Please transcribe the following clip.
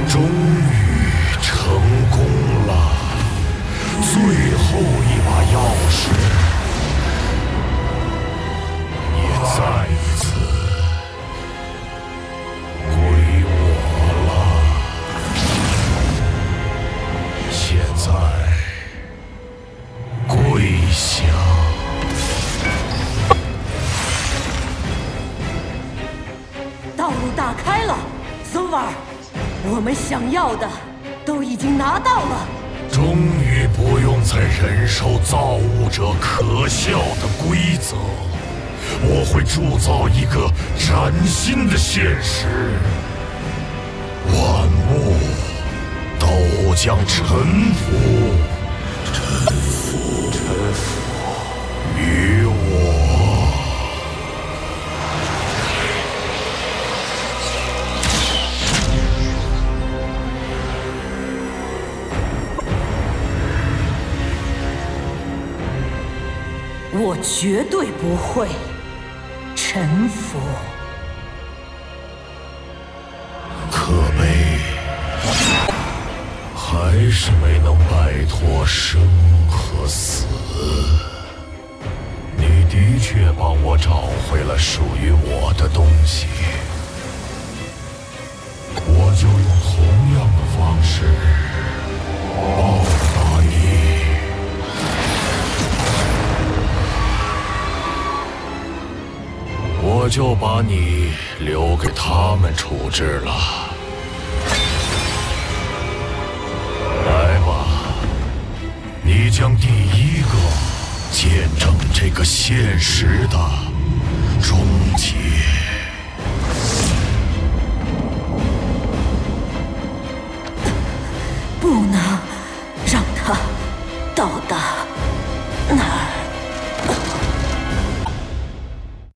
终于成功了，最后一把钥匙也再一次归我了。现在跪下。 道路打开了，索瓦尔，我们想要的都已经拿到了。 终于不用再忍受造物者可笑的规则，我会铸造一个崭新的现实，万物都将臣服于我。 我绝对不会臣服。 可悲，还是没能摆脱生和死。你的确帮我找回了属于我的东西，我就用同样的方式报答你。我就把你留给他们处置了。来吧，你将第一个见证这个现实的终结。